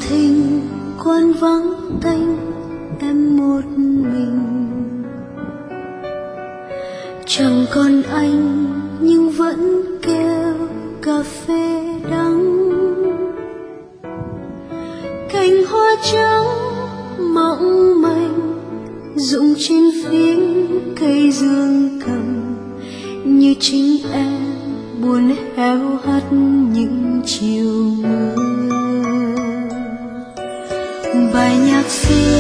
thinh quán vắng tênh em một mình, chẳng còn anh nhưng vẫn kêu cà phê đắng. Cành hoa trắng mỏng manh rụng trên phiến cây dương cầm, như chính em buồn héo hắt những chiều mưa. Bài nhạc xưa